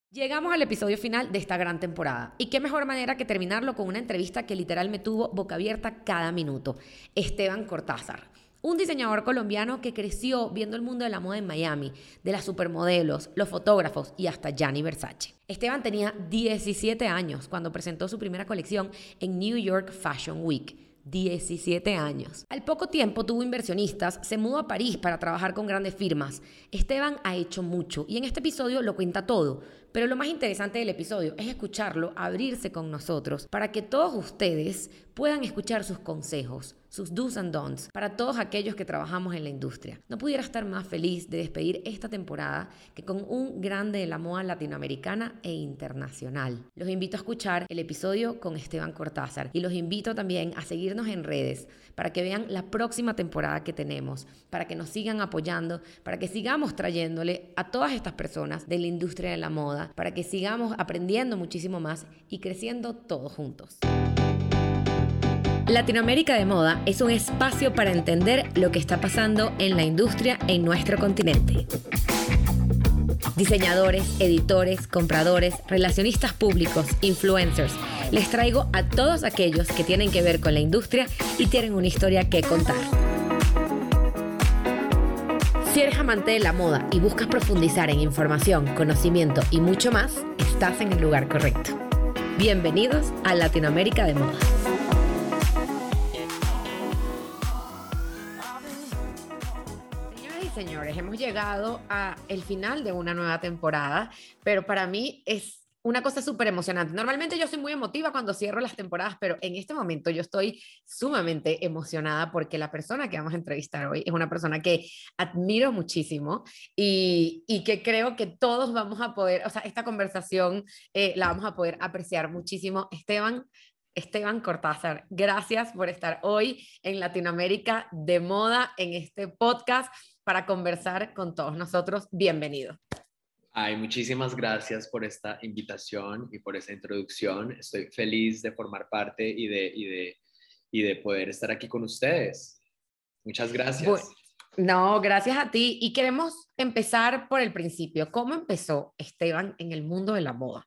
Llegamos al episodio final de esta gran temporada. Y qué mejor manera que terminarlo con una entrevista que literal me tuvo boca abierta cada minuto. Esteban Cortázar. Un diseñador colombiano que creció viendo el mundo de la moda en Miami, de las supermodelos, los fotógrafos y hasta Gianni Versace. Esteban tenía 17 años cuando presentó su primera colección en New York Fashion Week. 17 años. Al poco tiempo tuvo inversionistas, se mudó a París para trabajar con grandes firmas. Esteban ha hecho mucho y en este episodio lo cuenta todo. Pero lo más interesante del episodio es escucharlo abrirse con nosotros para que todos ustedes puedan escuchar sus consejos, sus do's and don'ts para todos aquellos que trabajamos en la industria. No pudiera estar más feliz de despedir esta temporada que con un grande de la moda latinoamericana e internacional. Los invito a escuchar el episodio con Esteban Cortázar y los invito también a seguirnos en redes para que vean la próxima temporada que tenemos, para que nos sigan apoyando, para que sigamos trayéndole a todas estas personas de la industria de la moda, para que sigamos aprendiendo muchísimo más y creciendo todos juntos. Latinoamérica de Moda es un espacio para entender lo que está pasando en la industria en nuestro continente. Diseñadores, editores, compradores, relacionistas públicos, influencers. Les traigo a todos aquellos que tienen que ver con la industria y tienen una historia que contar. Si eres amante de la moda y buscas profundizar en información, conocimiento y mucho más, estás en el lugar correcto. Bienvenidos a Latinoamérica de Moda. Señoras y señores, hemos llegado al final de una nueva temporada, pero para mí es una cosa súper emocionante. Normalmente yo soy muy emotiva cuando cierro las temporadas, pero en este momento yo estoy sumamente emocionada porque la persona que vamos a entrevistar hoy es una persona que admiro muchísimo y que creo que todos vamos a poder, o sea, esta conversación la vamos a poder apreciar muchísimo. Esteban Cortázar, gracias por estar hoy en Latinoamérica de Moda, en este podcast para conversar con todos nosotros. Bienvenido. Ay, muchísimas gracias por esta invitación y por esta introducción. Estoy feliz de formar parte y de poder estar aquí con ustedes. Muchas Bueno, gracias. no, gracias a ti. Y queremos empezar por el principio. ¿Cómo empezó Esteban en el mundo de la moda?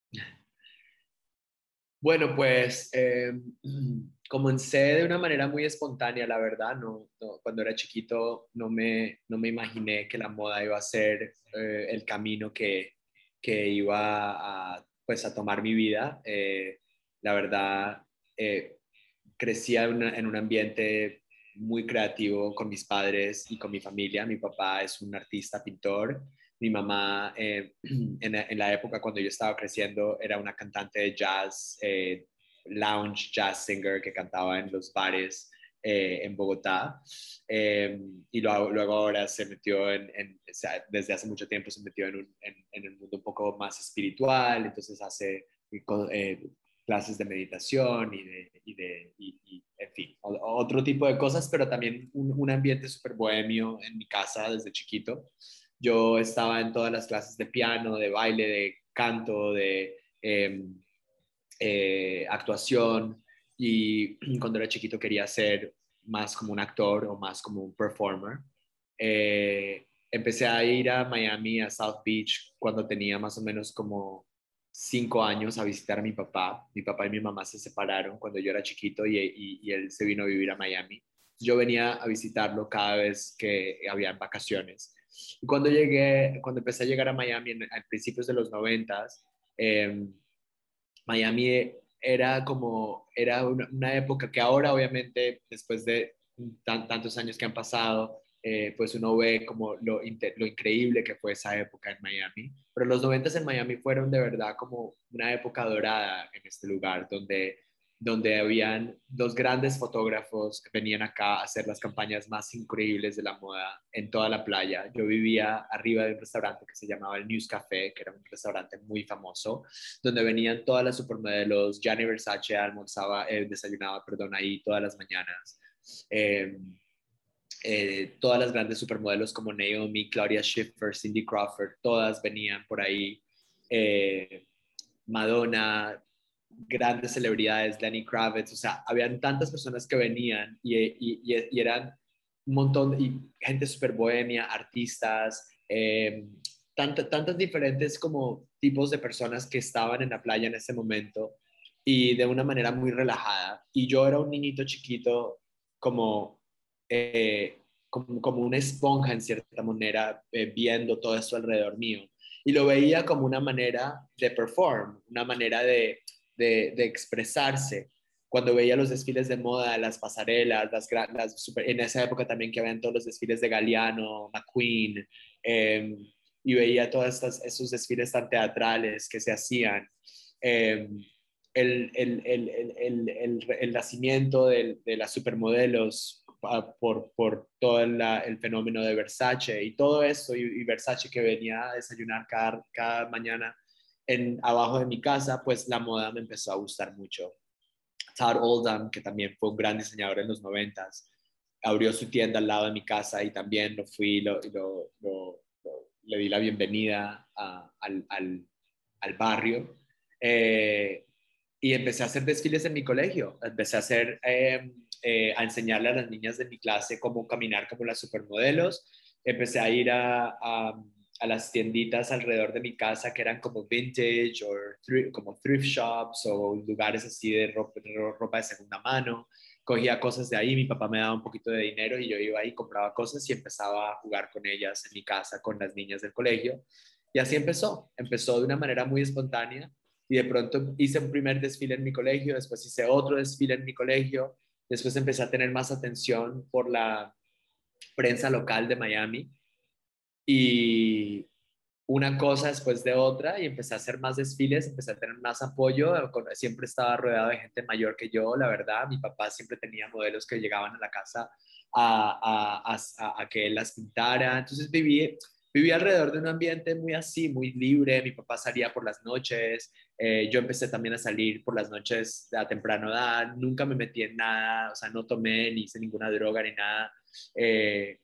Bueno, pues comencé de una manera muy espontánea, la verdad. Cuando era chiquito no me imaginé que la moda iba a ser el camino que iba pues, a tomar mi vida. La verdad, eh, crecía en un ambiente muy creativo con mis padres y con mi familia. Mi papá es un artista, pintor. Mi mamá, en la época cuando yo estaba creciendo, era una cantante de jazz, lounge jazz singer que cantaba en los bares en Bogotá. Luego ahora se metió o sea, desde hace mucho tiempo se metió en el mundo un poco más espiritual, entonces hace clases de meditación en fin, otro tipo de cosas, pero también un ambiente súper bohemio en mi casa desde chiquito. Yo estaba en todas las clases de piano, de baile, de canto, de actuación, y cuando era chiquito quería ser más como un actor o más como un performer. Empecé a ir a Miami, a South Beach, cuando tenía más o menos como 5 años a visitar a mi papá. Mi papá y mi mamá se separaron cuando yo era chiquito y él se vino a vivir a Miami. Yo venía a visitarlo cada vez que había vacaciones. Y cuando empecé a llegar a Miami a principios de los 90, Miami era una época que ahora obviamente después de tantos años que han pasado, pues uno ve como lo increíble que fue esa época en Miami. Pero los 90 en Miami fueron de verdad como una época dorada en este lugar, donde habían dos grandes fotógrafos que venían acá a hacer las campañas más increíbles de la moda en toda la playa. Yo vivía arriba de un restaurante que se llamaba el News Café, que era un restaurante muy famoso, donde venían todas las supermodelos. Gianni Versace desayunaba, perdón, ahí todas las mañanas. Eh, Todas las grandes supermodelos como Naomi, Claudia Schiffer, Cindy Crawford, todas venían por ahí. Madonna, grandes celebridades, Lenny Kravitz, o sea, habían tantas personas que venían y eran un montón, y gente súper bohemia, artistas, tantas diferentes como tipos de personas que estaban en la playa en ese momento y de una manera muy relajada. Y yo era un niñito chiquito como, como una esponja en cierta manera, viendo todo esto alrededor mío. Y lo veía como una manera de perform, una manera de expresarse. Cuando veía los desfiles de moda, las pasarelas, en esa época también que habían todos los desfiles de Galliano, McQueen, eh, y veía todos esos desfiles tan teatrales que se hacían. Eh, el nacimiento de las supermodelos por todo el fenómeno de Versace y todo eso, y Versace que venía a desayunar cada mañana abajo de mi casa, pues la moda me empezó a gustar mucho. Todd Oldham, que también fue un gran diseñador en los 90s, abrió su tienda al lado de mi casa y también lo fui, le di la bienvenida al barrio. Y empecé a hacer desfiles en mi colegio. Empecé a enseñarle a las niñas de mi clase cómo caminar como las supermodelos. Empecé a ir a las tienditas alrededor de mi casa que eran como vintage o como thrift shops o lugares así de ropa de segunda mano. Cogía cosas de ahí, mi papá me daba un poquito de dinero y yo iba ahí, compraba cosas y empezaba a jugar con ellas en mi casa, con las niñas del colegio. Y así empezó de una manera muy espontánea y de pronto hice un primer desfile en mi colegio, después hice otro desfile en mi colegio, después empecé a tener más atención por la prensa local de Miami y una cosa después de otra y empecé a hacer más desfiles, empecé a tener más apoyo, siempre estaba rodeado de gente mayor que yo, la verdad, mi papá siempre tenía modelos que llegaban a la casa a que él las pintara, entonces viví alrededor de un ambiente muy así, muy libre, mi papá salía por las noches, yo empecé también a salir por las noches a temprana edad, nunca me metí en nada, o sea, no tomé ni hice ninguna droga ni nada, eh,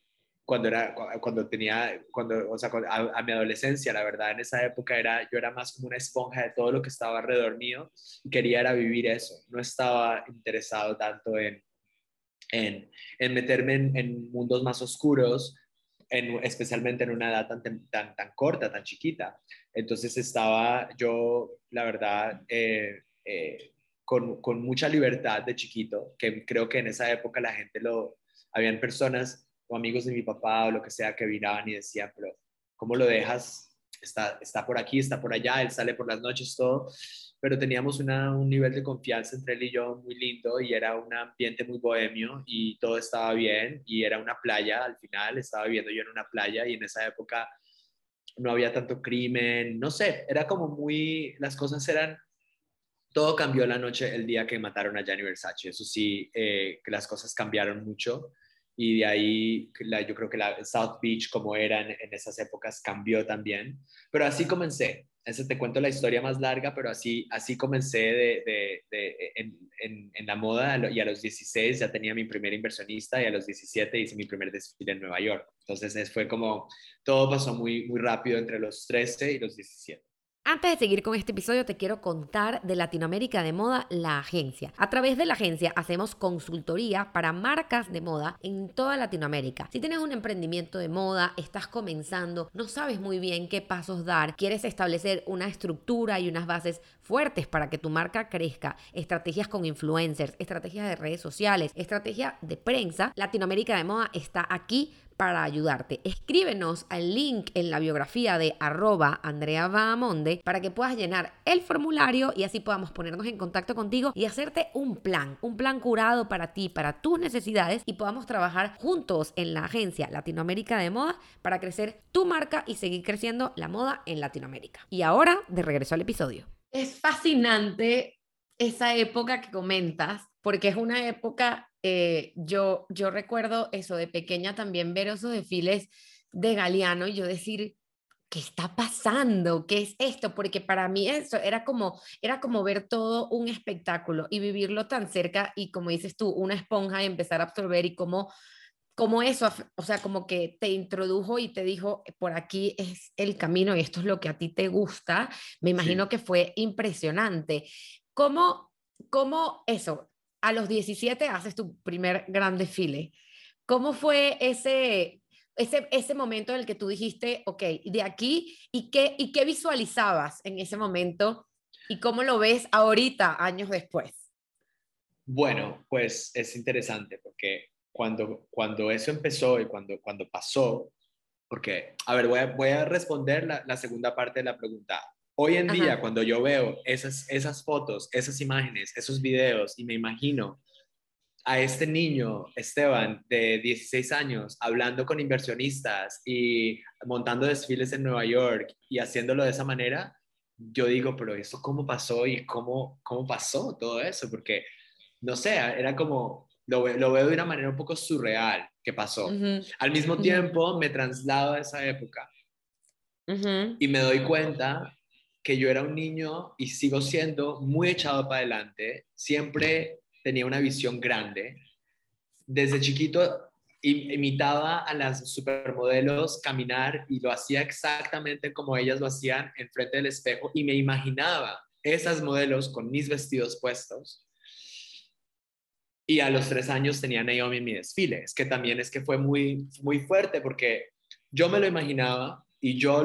o sea, a mi adolescencia, la verdad, en esa época yo era más como una esponja de todo lo que estaba alrededor mío y quería era vivir eso. No estaba interesado tanto en meterme en mundos más oscuros, especialmente en una edad tan corta, tan chiquita. Entonces estaba yo, la verdad, con mucha libertad de chiquito, que creo que en esa época la gente habían personas o amigos de mi papá o lo que sea que miraban y decían, pero ¿cómo lo dejas? Está por aquí, está por allá, él sale por las noches, todo, pero teníamos un nivel de confianza entre él y yo muy lindo y era un ambiente muy bohemio y todo estaba bien y era una playa, al final estaba viviendo yo en una playa y en esa época no había tanto crimen, no sé, era como las cosas eran, todo cambió la noche, el día que mataron a Gianni Versace, eso sí, que las cosas cambiaron mucho y de ahí yo creo que la South Beach como era en esas épocas cambió también, pero así comencé. Ese te cuento la historia más larga, pero así comencé en la moda y a los 16 ya tenía mi primer inversionista y a los 17 hice mi primer desfile en Nueva York. Entonces fue como, todo pasó muy, muy rápido entre los 13 y los 17. Antes de seguir con este episodio, te quiero contar de Latinoamérica de Moda, la agencia. A través de la agencia hacemos consultoría para marcas de moda en toda Latinoamérica. Si tienes un emprendimiento de moda, estás comenzando, no sabes muy bien qué pasos dar, quieres establecer una estructura y unas bases fuertes para que tu marca crezca, estrategias con influencers, estrategias de redes sociales, estrategia de prensa, Latinoamérica de Moda está aquí para ayudarte. Escríbenos al link en la biografía de @AndreaBahamonde para que puedas llenar el formulario y así podamos ponernos en contacto contigo y hacerte un plan curado para ti, para tus necesidades y podamos trabajar juntos en la agencia Latinoamérica de Moda para crecer tu marca y seguir creciendo la moda en Latinoamérica. Y ahora, de regreso al episodio. Es fascinante esa época que comentas, porque es una época, yo recuerdo eso de pequeña también ver esos desfiles de Galeano y yo decir, ¿qué está pasando? ¿Qué es esto? Porque para mí eso era como ver todo un espectáculo y vivirlo tan cerca y como dices tú, una esponja y empezar a absorber y como eso, o sea, como que te introdujo y te dijo, por aquí es el camino y esto es lo que a ti te gusta, me imagino Sí. que fue impresionante. ¿Cómo eso? A los 17 haces tu primer gran desfile. ¿Cómo fue ese? ese momento en el que tú dijiste, ok, de aquí, ¿y qué visualizabas en ese momento y cómo lo ves ahorita, años después? Bueno, pues es interesante porque cuando eso empezó y cuando pasó, porque, a ver, voy a responder la segunda parte de la pregunta. Hoy en día, Ajá. cuando yo veo esas fotos, esas imágenes, esos videos y me imagino a este niño, Esteban, de 16 años, hablando con inversionistas y montando desfiles en Nueva York y haciéndolo de esa manera, yo digo, pero eso cómo pasó y cómo pasó todo eso, porque no sé, era como, lo veo de una manera un poco surreal que pasó. Ujú, Al mismo ujú, tiempo, me traslado a esa época ujú. y me doy cuenta que yo era un niño y sigo siendo muy echado para adelante, siempre tenía una visión grande. Desde chiquito imitaba a las supermodelos caminar y lo hacía exactamente como ellas lo hacían enfrente del espejo y me imaginaba esas modelos con mis vestidos puestos. Y a los 3 años tenía Naomi en mi desfile. Es que también es que fue muy, muy fuerte porque yo me lo imaginaba y yo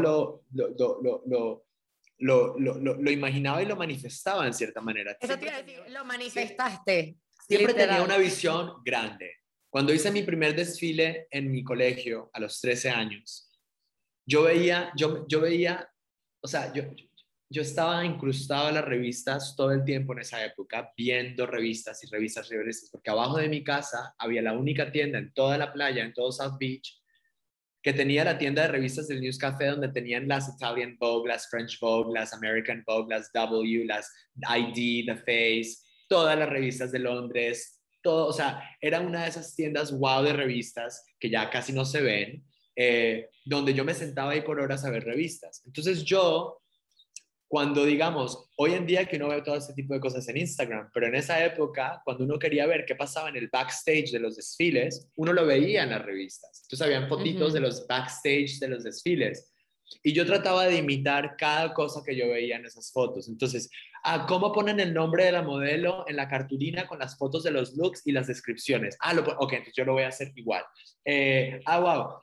lo imaginaba y lo manifestaba en cierta manera. Eso te iba a decir, lo Sie- manifestaste, siempre tenía una literal. visión grande. Cuando hice mi primer desfile en mi colegio a los 13 años, yo veía, o sea, yo estaba incrustado en las revistas todo el tiempo en esa época, viendo revistas y revistas y revistas, porque abajo de mi casa había la única tienda en toda la playa, en todo South Beach, que tenía la tienda de revistas del News Café, donde tenían las Italian Vogue, las French Vogue, las American Vogue, las W, las ID, The Face, todas las revistas de Londres, todo, o sea, era una de esas tiendas wow de revistas que ya casi no se ven, donde yo me sentaba ahí por horas a ver revistas. Entonces yo, cuando digamos, hoy en día que uno ve todo este tipo de cosas en Instagram, pero en esa época, cuando uno quería ver qué pasaba en el backstage de los desfiles, uno lo veía en las revistas. Entonces habían fotitos de Ujú. los backstage de los desfiles. Y yo trataba de imitar cada cosa que yo veía en esas fotos. Entonces, ¿cómo ponen el nombre de la modelo en la cartulina con las fotos de los looks y las descripciones? Ok, entonces yo lo voy a hacer igual. Wow.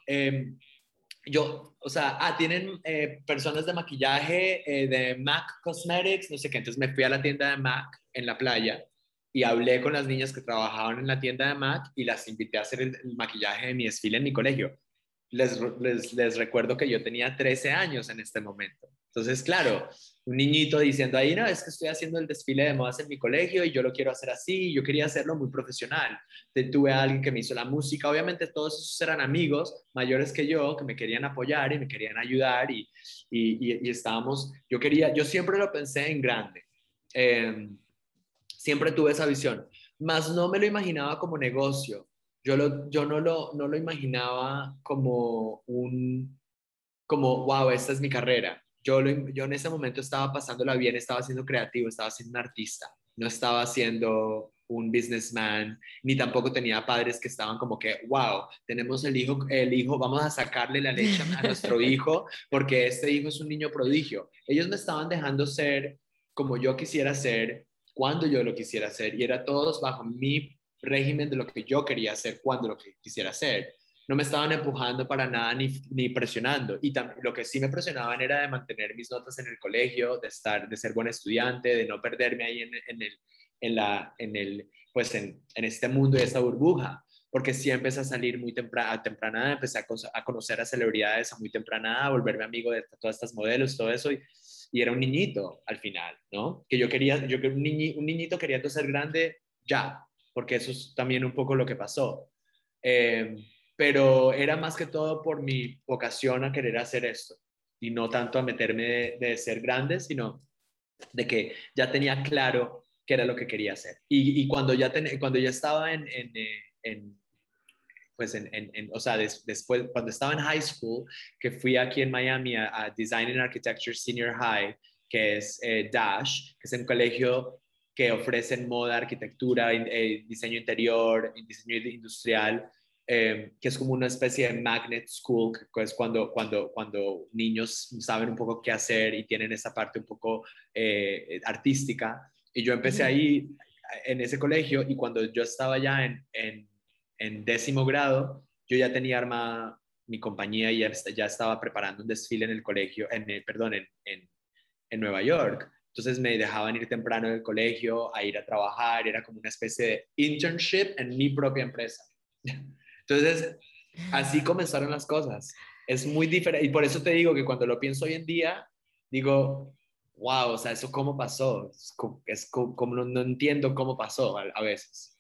O sea, tienen personas de maquillaje de MAC Cosmetics, no sé qué. Entonces me fui a la tienda de MAC en la playa y hablé con las niñas que trabajaban en la tienda de MAC y las invité a hacer el maquillaje de mi desfile en mi colegio. Les recuerdo que yo tenía 13 años en este momento. Entonces, claro, un niñito diciendo ahí, no, es que estoy haciendo el desfile de modas en mi colegio y yo lo quiero hacer así, y yo quería hacerlo muy profesional. Tuve a alguien que me hizo la música, obviamente todos esos eran amigos mayores que yo, que me querían apoyar y me querían ayudar y estábamos, yo siempre lo pensé en grande. Eh, Siempre tuve esa visión, mas no me lo imaginaba como negocio. Yo no lo imaginaba como, wow, esta es mi carrera. Yo en ese momento estaba pasándola bien, estaba siendo creativo, estaba siendo un artista, no estaba siendo un businessman, ni tampoco tenía padres que estaban como que, wow, tenemos el hijo, vamos a sacarle la leche a nuestro hijo porque este hijo es un niño prodigio. Ellos me estaban dejando ser como yo quisiera ser, cuando yo lo quisiera hacer, y era todos bajo mi régimen de lo que yo quería hacer, cuando lo que quisiera hacer. No me estaban empujando para nada ni presionando. Y lo que sí me presionaban era de mantener mis notas en el colegio, de ser buen estudiante, de no perderme ahí en este mundo y esta burbuja. Porque sí empecé a salir muy temprana edad, empecé a conocer a celebridades a muy temprana edad, a volverme amigo de todas estas modelos, todo eso. Y era un niñito al final, ¿no? Que un niñito queriendo ser grande ya, porque eso es también un poco lo que pasó. Eh, pero era más que todo por mi vocación a querer hacer esto y no tanto a meterme de ser grande, sino de que ya tenía claro qué era lo que quería hacer. Y cuando ya estaba o sea, después, cuando estaba en high school, que fui aquí en Miami a Design and Architecture Senior High, que es Dash, que es un colegio que ofrecen moda, arquitectura, diseño interior, diseño industrial, que es como una especie de magnet school, que es cuando niños saben un poco qué hacer y tienen esa parte un poco artística. Y yo empecé Ujú. ahí en ese colegio y cuando yo estaba ya en 10.º grado, yo ya tenía armada mi compañía ya estaba preparando un desfile en el colegio, perdón, en Nueva York. Entonces me dejaban ir temprano del colegio a ir a trabajar, era como una especie de internship en mi propia empresa. Entonces, así comenzaron las cosas. Es muy diferente, y por eso te digo que cuando lo pienso hoy en día, digo, wow, o sea, ¿eso cómo pasó? Como no entiendo cómo pasó a veces.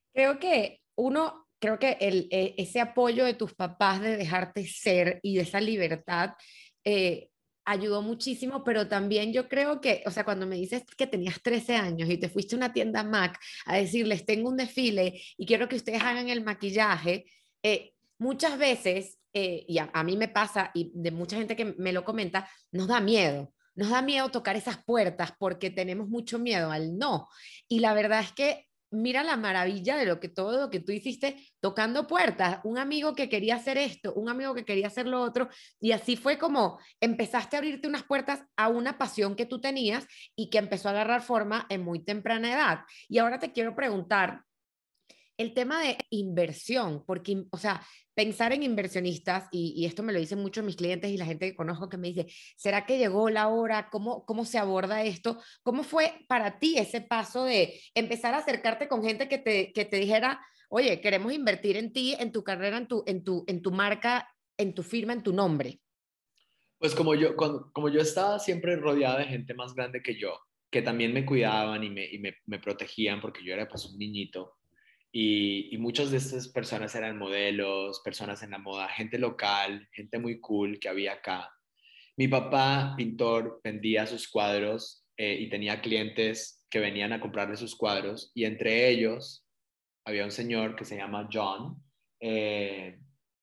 Creo que ese apoyo de tus papás de dejarte ser y de esa libertad eh, ayudó muchísimo, pero también yo creo que, o sea, cuando me dices que tenías 13 años y te fuiste a una tienda Mac a decirles, tengo un desfile y quiero que ustedes hagan el maquillaje, muchas veces, y a mí me pasa, y de mucha gente que me lo comenta, nos da miedo. Nos da miedo tocar esas puertas porque tenemos mucho miedo al no. Y la verdad es que mira la maravilla de todo lo que tú hiciste tocando puertas, un amigo que quería hacer esto, un amigo que quería hacer lo otro, y así fue como empezaste a abrirte unas puertas a una pasión que tú tenías y que empezó a agarrar forma en muy temprana edad. Y ahora te quiero preguntar, el tema de inversión, porque, o sea, pensar en inversionistas, y esto me lo dicen muchos mis clientes y la gente que conozco que me dice, ¿será que llegó la hora? ¿Cómo se aborda esto? ¿Cómo fue para ti ese paso de empezar a acercarte con gente que te dijera, oye, queremos invertir en ti, en tu carrera, en tu marca, en tu firma, en tu nombre? Pues como yo estaba siempre rodeado de gente más grande que yo, que también me cuidaban me protegían porque yo era pues un niñito. Y muchas de estas personas eran modelos, personas en la moda, gente local, gente muy cool que había acá. Mi papá, pintor, vendía sus cuadros y tenía clientes que venían a comprarle sus cuadros y entre ellos había un señor que se llama John, eh,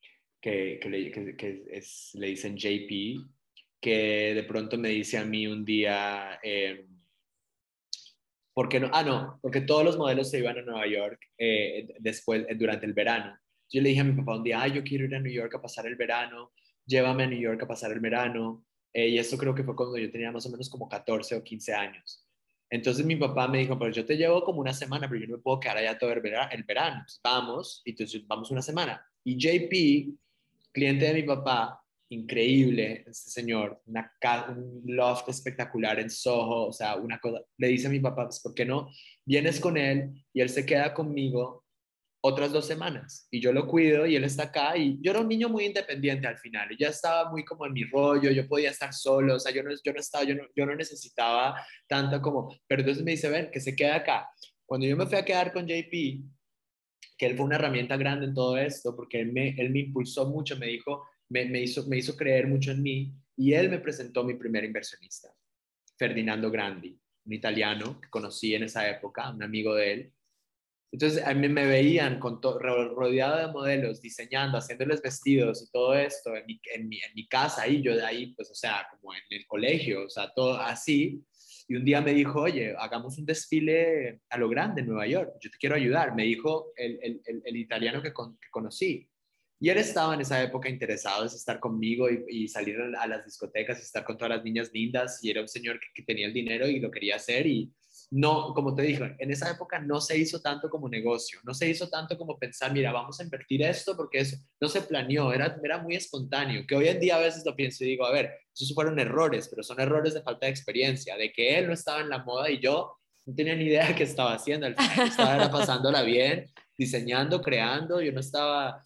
le dicen JP, que de pronto me dice a mí un día, ¿por qué no? Ah, no, porque todos los modelos se iban a Nueva York después, durante el verano. Yo le dije a mi papá un día, ay, yo quiero ir a New York a pasar el verano, llévame a New York a pasar el verano. Y esto creo que fue cuando yo tenía más o menos como 14 o 15 años. Entonces mi papá me dijo, pero yo te llevo como una semana, pero yo no me puedo quedar allá todo el verano. Entonces, vamos, y entonces vamos una semana. Y JP, cliente de mi papá, increíble, este señor, un loft espectacular en Soho, o sea, una cosa, le dice a mi papá, pues, ¿por qué no vienes con él y él se queda conmigo otras 2 semanas? Y yo lo cuido y él está acá y yo era un niño muy independiente al final, y ya estaba muy como en mi rollo, yo podía estar solo, o sea, yo no necesitaba tanto como, pero entonces me dice, ven, que se quede acá. Cuando yo me fui a quedar con JP, que él fue una herramienta grande en todo esto, porque él me impulsó mucho, me dijo, me hizo creer mucho en mí, y él me presentó mi primer inversionista, Ferdinando Grandi, un italiano que conocí en esa época, un amigo de él. Entonces a mí me veían rodeado de modelos, diseñando, haciéndoles vestidos y todo esto en mi casa, y yo de ahí, pues, o sea, como en el colegio, o sea, todo así. Y un día me dijo, oye, hagamos un desfile a lo grande en Nueva York, yo te quiero ayudar, me dijo el italiano que conocí. Y él estaba en esa época interesado en estar conmigo y salir a las discotecas y estar con todas las niñas lindas, y era un señor que tenía el dinero y lo quería hacer, y no, como te dije, en esa época no se hizo tanto como negocio, no se hizo tanto como pensar, mira, vamos a invertir esto porque eso no se planeó, era muy espontáneo, que hoy en día a veces lo pienso y digo, a ver, esos fueron errores, pero son errores de falta de experiencia, de que él no estaba en la moda y yo no tenía ni idea de qué estaba haciendo al final, yo estaba era pasándola bien, diseñando, creando, yo no estaba...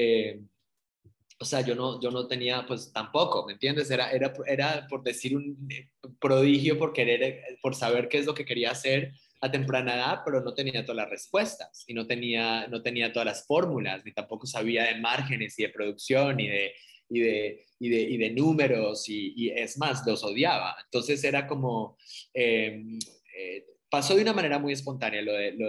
o sea, yo no tenía, pues tampoco, ¿me entiendes? Era por decir un prodigio, por querer, por saber qué es lo que quería hacer a temprana edad, pero no tenía todas las respuestas y no tenía todas las fórmulas, ni tampoco sabía de márgenes y de producción y de números y es más, los odiaba. Entonces era como, pasó de una manera muy espontánea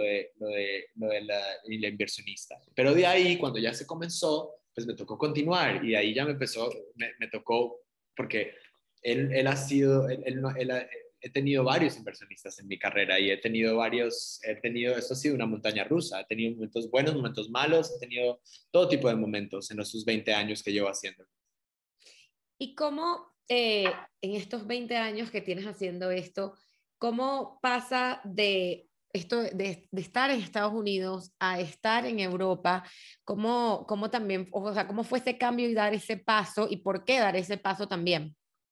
la inversionista. Pero de ahí, cuando ya se comenzó, pues me tocó continuar y ahí ya me tocó, porque él ha sido, he tenido varios inversionistas en mi carrera y esto ha sido una montaña rusa, he tenido momentos buenos, momentos malos, he tenido todo tipo de momentos en estos 20 años que llevo haciendo. ¿Y cómo en estos 20 años que tienes haciendo esto, cómo pasa de esto de estar en Estados Unidos a estar en Europa, cómo también, o sea, cómo fue ese cambio y dar ese paso y por qué dar ese paso también?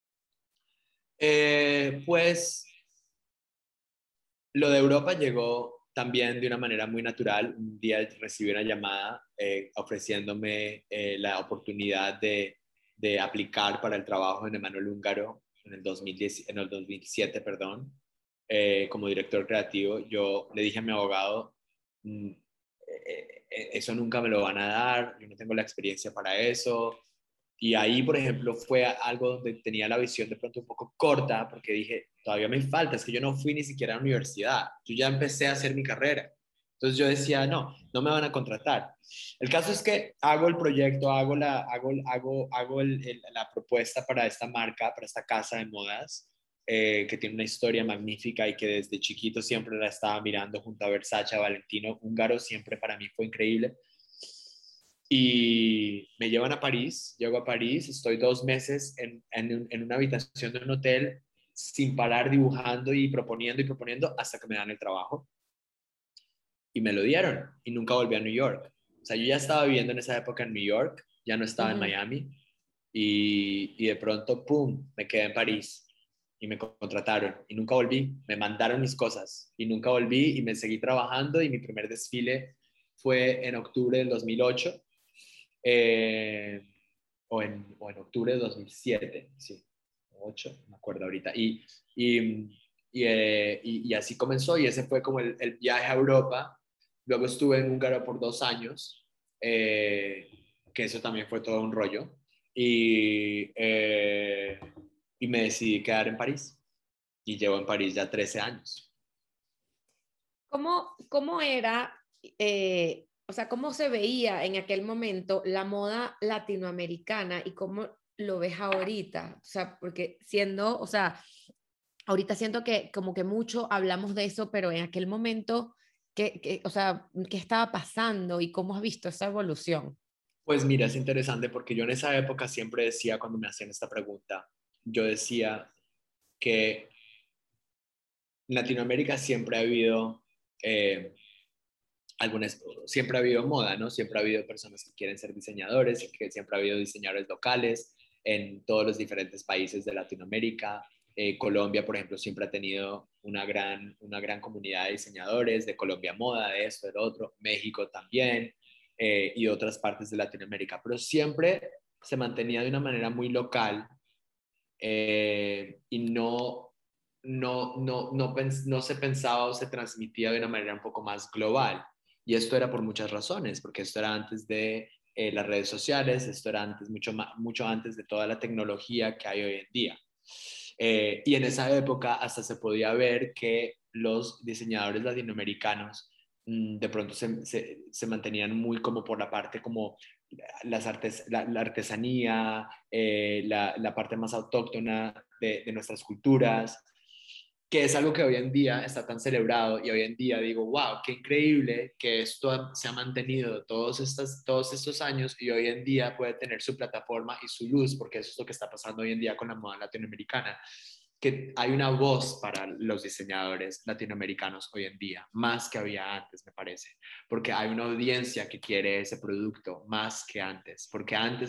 Pues lo de Europa llegó también de una manera muy natural. Un día recibí una llamada ofreciéndome la oportunidad de aplicar para el trabajo en Emanuel Húngaro en el 2010, en el 2007, perdón, como director creativo. Yo le dije a mi abogado, "Mm, eso nunca me lo van a dar, yo no tengo la experiencia para eso". Y ahí, por ejemplo, fue algo donde tenía la visión de pronto un poco corta, porque dije, todavía me falta, es que yo no fui ni siquiera a la universidad, yo ya empecé a hacer mi carrera. Entonces yo decía, no, no me van a contratar. El caso es que hago el proyecto, hago la propuesta para esta marca, para esta casa de modas, que tiene una historia magnífica y que desde chiquito siempre la estaba mirando junto a Versace, a Valentino Húngaro, siempre para mí fue increíble. Y me llevan a París, llego a París, estoy 2 meses en una habitación de un hotel sin parar dibujando y proponiendo hasta que me dan el trabajo y me lo dieron y nunca volví a New York. O sea, yo ya estaba viviendo en esa época en New York, ya no estaba en Ujú. Miami y de pronto, ¡pum!, me quedé en París y me contrataron y nunca volví. Me mandaron mis cosas y nunca volví y me seguí trabajando y mi primer desfile fue en octubre del 2008 eh, o en octubre de 2007, sí, 8, no me acuerdo ahorita. Y, y así comenzó y ese fue como el viaje a Europa. Luego estuve en Húngaro por 2 años, que eso también fue todo un rollo. Y, y me decidí quedar en París y llevo en París ya 13 años. ¿Cómo era, o sea, cómo se veía en aquel momento la moda latinoamericana y cómo lo ves ahorita? O sea, porque siendo, o sea, ahorita siento que como que mucho hablamos de eso, pero en aquel momento, o sea, ¿qué estaba pasando y cómo has visto esa evolución? Pues mira, es interesante porque yo en esa época siempre decía, cuando me hacían esta pregunta, yo decía que en Latinoamérica siempre ha habido eh, siempre ha habido moda, ¿no? Siempre ha habido personas que quieren ser diseñadores y que siempre ha habido diseñadores locales en todos los diferentes países de Latinoamérica. Colombia, por ejemplo, siempre ha tenido una gran comunidad de diseñadores, de Colombia Moda, de esto, del otro, México también, y otras partes de Latinoamérica, pero siempre se mantenía de una manera muy local y no se pensaba o se transmitía de una manera un poco más global. Y esto era por muchas razones, porque esto era antes de las redes sociales, esto era antes, mucho antes de toda la tecnología que hay hoy en día. Y en esa época hasta se podía ver que los diseñadores latinoamericanos de pronto se mantenían muy como por la parte como la artesanía, la parte más autóctona de nuestras culturas, que es algo que hoy en día está tan celebrado y hoy en día digo, wow, qué increíble que esto se ha mantenido todos estos años y hoy en día puede tener su plataforma y su luz, porque eso es lo que está pasando hoy en día con la moda latinoamericana, que hay una voz para los diseñadores latinoamericanos hoy en día, más que había antes, me parece, porque hay una audiencia que quiere ese producto más que antes, porque antes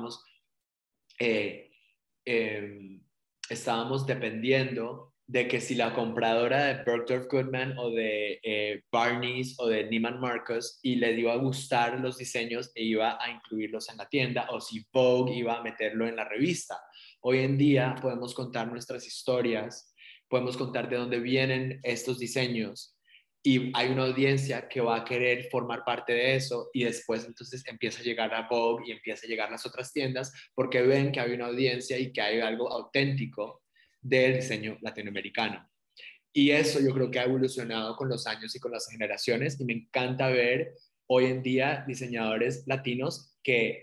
eh, eh, estábamos dependiendo de que si la compradora de Bergdorf Goodman o de Barney's o de Neiman Marcus y les iba a gustar los diseños e iba a incluirlos en la tienda o si Vogue iba a meterlo en la revista. Hoy en día podemos contar nuestras historias, podemos contar de dónde vienen estos diseños y hay una audiencia que va a querer formar parte de eso y después entonces empieza a llegar a Vogue y empieza a llegar a las otras tiendas porque ven que hay una audiencia y que hay algo auténtico del diseño latinoamericano. Y eso yo creo que ha evolucionado con los años y con las generaciones y me encanta ver hoy en día diseñadores latinos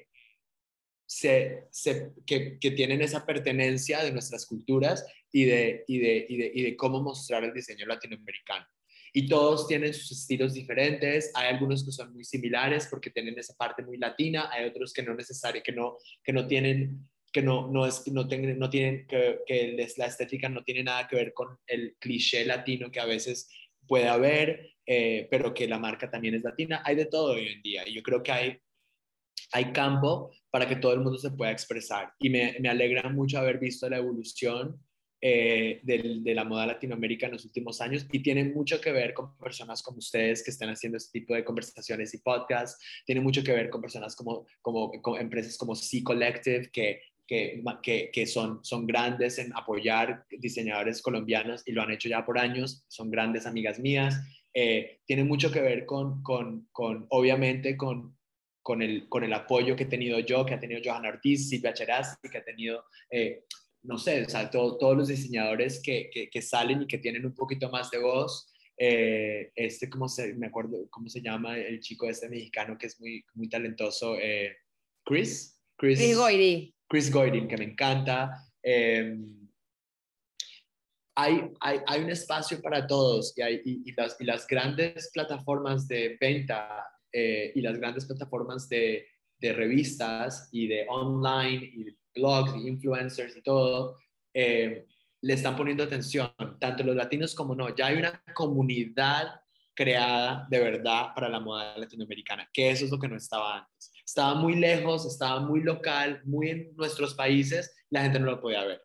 que tienen esa pertenencia de nuestras culturas y de cómo mostrar el diseño latinoamericano. Y todos tienen sus estilos diferentes, hay algunos que son muy similares porque tienen esa parte muy latina, hay otros que no necesariamente, que no tienen, que no, es, no tienen, que la estética no tiene nada que ver con el cliché latino que a veces puede haber, pero que la marca también es latina. Hay de todo hoy en día y yo creo que hay campo para que todo el mundo se pueda expresar. Y me alegra mucho haber visto la evolución de la moda latinoamérica en los últimos años y tiene mucho que ver con personas como ustedes que están haciendo este tipo de conversaciones y podcasts, tiene mucho que ver con personas con empresas como C Collective que son grandes en apoyar diseñadores colombianos y lo han hecho ya por años, son grandes amigas mías. Tiene mucho que ver obviamente, con el apoyo que he tenido yo, que ha tenido Johanna Ortiz, Silvia Cherasti, que ha tenido, no sé, o sea, todos los diseñadores que salen y que tienen un poquito más de voz. Me acuerdo cómo se llama el chico este mexicano que es muy, muy talentoso, Chris, Chris Chris, Goiri. Chris Goyrin, que me encanta. Hay un espacio para todos y las grandes plataformas de venta y las grandes plataformas de revistas y de online y de blogs y influencers y todo le están poniendo atención, tanto los latinos como no. Ya hay una comunidad creada de verdad para la moda latinoamericana, que eso es lo que no estaba antes. Estaba muy lejos, estaba muy local, muy en nuestros países, la gente no lo podía ver.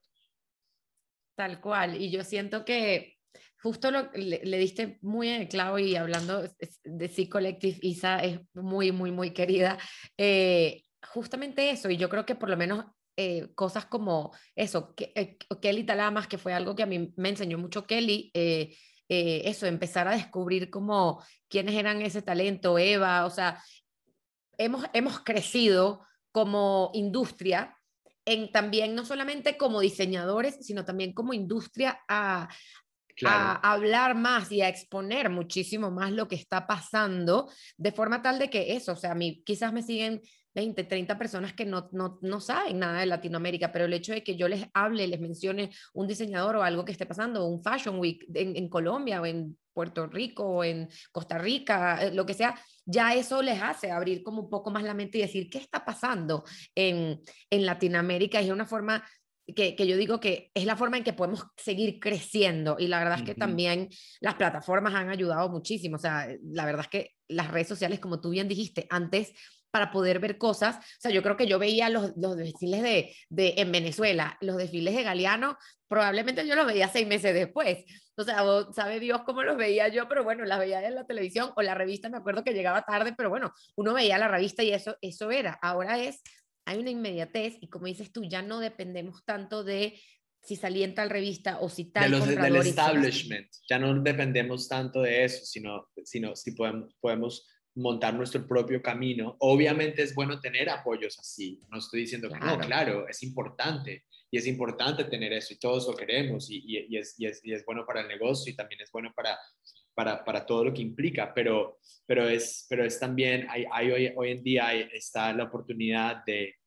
Tal cual. Y yo siento que justo le diste muy en el clavo y hablando de C Collective, Isa es muy, muy, muy querida. Justamente eso, y yo creo que por lo menos cosas como eso, Kelly Talamas, que fue algo que a mí me enseñó mucho Kelly, eso, empezar a descubrir como quiénes eran ese talento, Eva, o sea, hemos crecido como industria en también no solamente como diseñadores, sino también como industria Claro. a hablar más y a exponer muchísimo más lo que está pasando, de forma tal de que eso, o sea, a mí quizás me siguen 20, 30 personas que no saben nada de Latinoamérica, pero el hecho de que yo les hable, les mencione un diseñador o algo que esté pasando, un Fashion Week en Colombia o en Puerto Rico o en Costa Rica, lo que sea, ya eso les hace abrir como un poco más la mente y decir qué está pasando en Latinoamérica y es una forma que yo digo que es la forma en que podemos seguir creciendo y la verdad es que Ujú. también las plataformas han ayudado muchísimo, o sea, la verdad es que las redes sociales, como tú bien dijiste, antes para poder ver cosas, o sea, yo creo que yo veía los desfiles en Venezuela, los desfiles de Galeano, probablemente yo los veía 6 meses después, o sea, sabe Dios cómo los veía yo, pero bueno, las veía en la televisión o la revista, me acuerdo que llegaba tarde, pero bueno, uno veía la revista y eso era, ahora hay una inmediatez y como dices tú, ya no dependemos tanto de si salía en tal revista o si tal Del comprador hizo esto. establishment. Ya no dependemos tanto de eso, sino si podemos montar nuestro propio camino. Obviamente es bueno tener apoyos así. No estoy diciendo que no, Claro, claro, es importante. Y es importante tener eso y todos lo queremos y es bueno para el negocio y también es bueno para todo lo que implica, pero es también, hoy en día está la oportunidad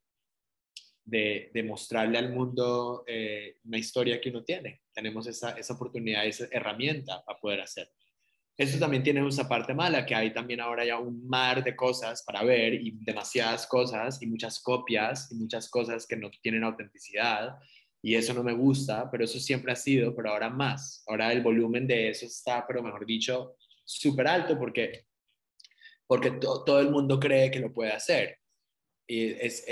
de mostrarle al mundo una historia que uno tiene. Tenemos esa oportunidad, esa herramienta para poder hacer. Eso también tiene esa parte mala, que hay también ahora ya un mar de cosas para ver y demasiadas cosas y muchas copias y muchas cosas que no tienen autenticidad y eso no me gusta, pero eso siempre ha sido, pero ahora más. Ahora el volumen de eso está, pero mejor dicho, súper alto porque todo el mundo cree que lo puede hacer. Y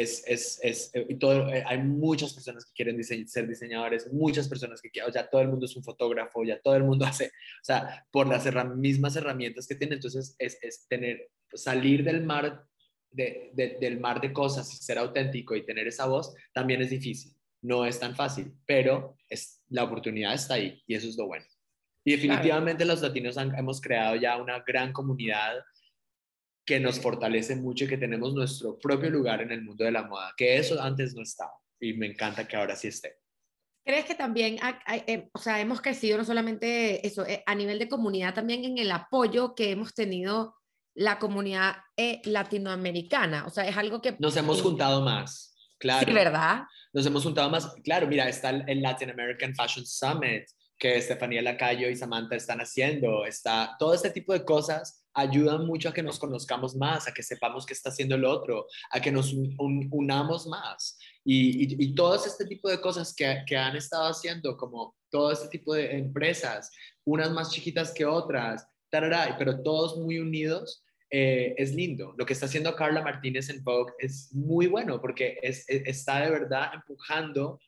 hay muchas personas que quieren ser diseñadores, muchas personas que quieren, o sea, todo el mundo es un fotógrafo, ya todo el mundo hace, o sea, por las mismas herramientas que tiene, entonces salir del mar del mar de cosas y ser auténtico y tener esa voz también es difícil, no es tan fácil, pero la oportunidad está ahí y eso es lo bueno. Y claro. definitivamente los latinos hemos creado ya una gran comunidad que nos fortalece mucho y que tenemos nuestro propio lugar en el mundo de la moda, que eso antes no estaba y me encanta que ahora sí esté. ¿Crees que también, o sea, hemos crecido no solamente eso, a nivel de comunidad, también en el apoyo que hemos tenido la comunidad latinoamericana? O sea, es algo que, Nos hemos juntado más, sí, claro. ¿verdad? Nos hemos juntado más, claro, mira, está el Latin American Fashion Summit que Estefanía Lacayo y Samantha están haciendo, todo este tipo de cosas ayudan mucho a que nos conozcamos más, a que sepamos qué está haciendo el otro, a que nos unamos más. y todo este tipo de cosas que han estado haciendo, como todo este tipo de empresas, unas más chiquitas que otras, tarara, pero todos muy unidos, es lindo. Lo que está haciendo Carla Martínez en Vogue es muy bueno porque está de verdad empujando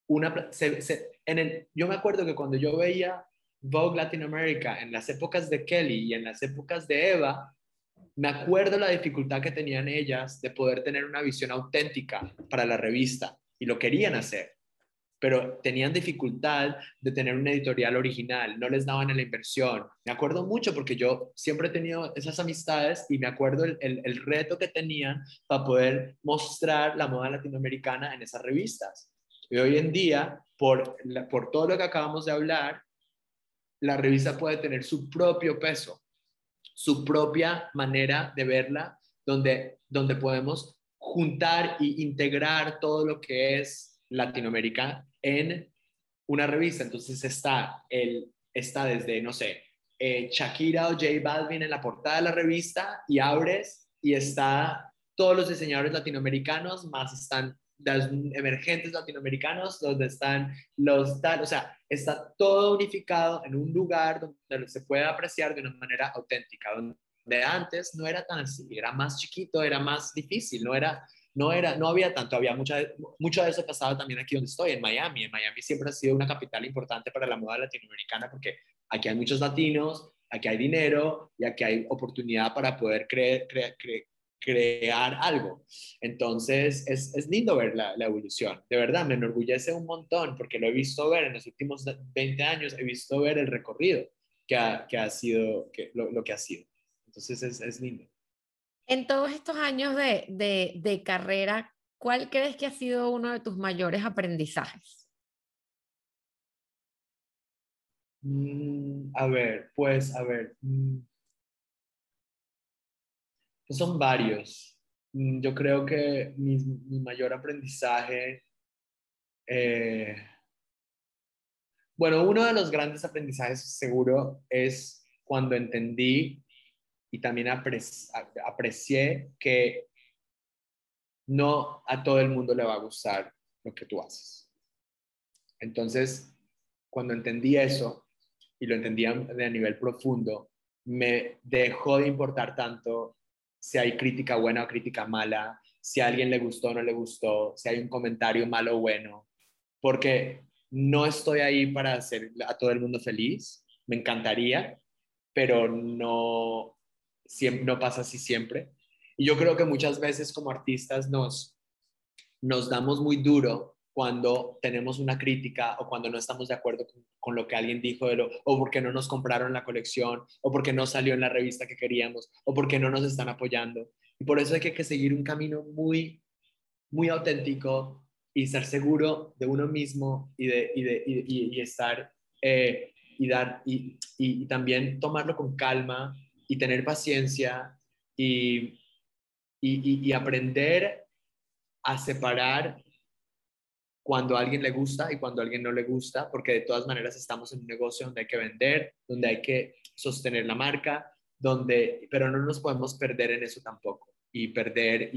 yo me acuerdo que cuando yo veía Vogue Latinoamérica en las épocas de Kelly y en las épocas de Eva, me acuerdo la dificultad que tenían ellas de poder tener una visión auténtica para la revista y lo querían hacer, pero tenían dificultad de tener un editorial original, no les daban la inversión. Me acuerdo mucho porque yo siempre he tenido esas amistades y me acuerdo el reto que tenían para poder mostrar la moda latinoamericana en esas revistas. Y hoy en día, por todo lo que acabamos de hablar, la revista puede tener su propio peso, su propia manera de verla, donde podemos juntar e integrar todo lo que es Latinoamérica en una revista. Entonces está desde, no sé, Shakira o J Balvin en la portada de la revista y abres y está todos los diseñadores latinoamericanos, más están los emergentes latinoamericanos, donde están los tal, o sea, está todo unificado en un lugar donde se puede apreciar de una manera auténtica, donde antes no era tan así, era más chiquito, era más difícil, no había tanto, había mucho de eso pasaba también aquí donde estoy, en Miami. En Miami siempre ha sido una capital importante para la moda latinoamericana porque aquí hay muchos latinos, aquí hay dinero y aquí hay oportunidad para poder crear algo. Entonces, es lindo ver la evolución. De verdad, me enorgullece un montón porque lo he visto ver en los últimos 20 años, he visto ver el recorrido que ha sido, lo que ha sido. Entonces, es lindo. En todos estos años de carrera, ¿cuál crees que ha sido uno de tus mayores aprendizajes? A ver, pues, a ver, pues son varios. Yo creo que mi mayor aprendizaje, eh, bueno, uno de los grandes aprendizajes seguro es cuando entendí y también aprecié que no a todo el mundo le va a gustar lo que tú haces. Entonces, cuando entendí eso y lo entendía de a nivel profundo, me dejó de importar tanto si hay crítica buena o crítica mala, si a alguien le gustó o no le gustó, si hay un comentario malo o bueno, porque no estoy ahí para hacer a todo el mundo feliz, me encantaría, pero no pasa así siempre. Y yo creo que muchas veces como artistas nos damos muy duro cuando tenemos una crítica o cuando no estamos de acuerdo con lo que alguien dijo o porque no nos compraron la colección o porque no salió en la revista que queríamos o porque no nos están apoyando. Y por eso hay que seguir un camino muy, muy auténtico y ser seguro de uno mismo y estar y también tomarlo con calma y tener paciencia y, y aprender a separar cuando a alguien le gusta y cuando a alguien no le gusta, porque de todas maneras estamos en un negocio donde hay que vender, donde hay que sostener la marca, pero no nos podemos perder en eso tampoco y perder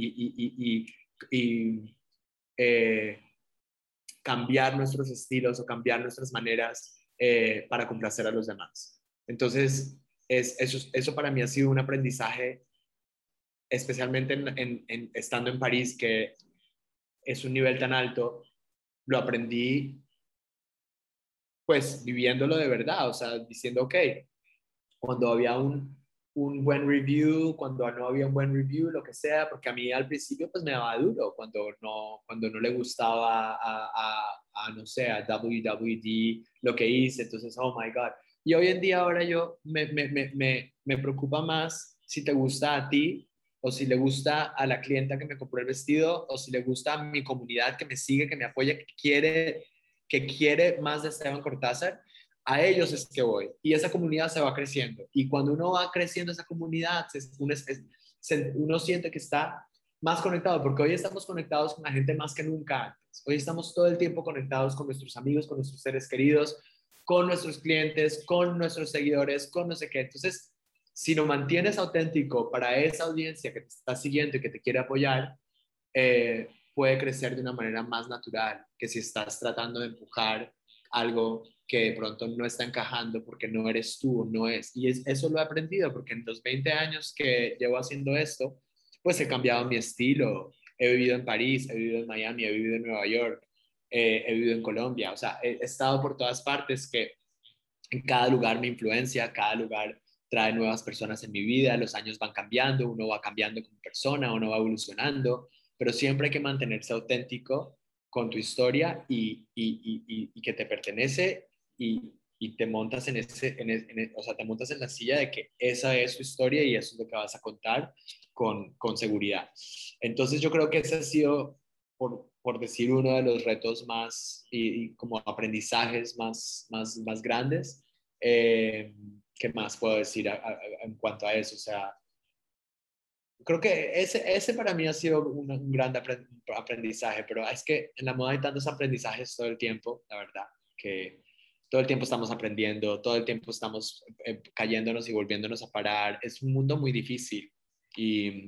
y eh, cambiar nuestros estilos o cambiar nuestras maneras para complacer a los demás. Entonces, eso para mí ha sido un aprendizaje, especialmente estando en París, que es un nivel tan alto, lo aprendí pues viviéndolo de verdad, o sea, diciendo, ok, cuando había un buen review, cuando no había un buen review, lo que sea, porque a mí al principio pues me daba duro cuando no le gustaba no sé, a WWD lo que hice, entonces, oh my God. Y hoy en día ahora yo me preocupa más si te gusta a ti o si le gusta a la clienta que me compró el vestido o si le gusta a mi comunidad que me sigue, que me apoya, que quiere más de Esteban Cortázar, a ellos es que voy. Y esa comunidad se va creciendo. Y cuando uno va creciendo esa comunidad, uno siente que está más conectado, porque hoy estamos conectados con la gente más que nunca antes. Hoy estamos todo el tiempo conectados con nuestros amigos, con nuestros seres queridos, con nuestros clientes, con nuestros seguidores, con no sé qué. Entonces, si lo mantienes auténtico para esa audiencia que te está siguiendo y que te quiere apoyar, puede crecer de una manera más natural que si estás tratando de empujar algo que de pronto no está encajando porque no eres tú, no es. Y eso lo he aprendido porque en los 20 años que llevo haciendo esto, pues he cambiado mi estilo. He vivido en París, he vivido en Miami, he vivido en Nueva York, he vivido en Colombia. O sea, he estado por todas partes que en cada lugar me influencia, cada lugar trae nuevas personas en mi vida, los años van cambiando, uno va cambiando como persona, uno va evolucionando, pero siempre hay que mantenerse auténtico con tu historia y que te pertenece y te montas o sea, te montas en la silla de que esa es tu historia y eso es lo que vas a contar con seguridad. Entonces yo creo que ese ha sido, por decir, uno de los retos más y como aprendizajes más grandes. ¿Qué más puedo decir en cuanto a eso? O sea, creo que ese para mí ha sido un gran aprendizaje, pero es que en la moda hay tantos aprendizajes todo el tiempo, la verdad, que todo el tiempo estamos aprendiendo, todo el tiempo estamos cayéndonos y volviéndonos a parar. Es un mundo muy difícil y,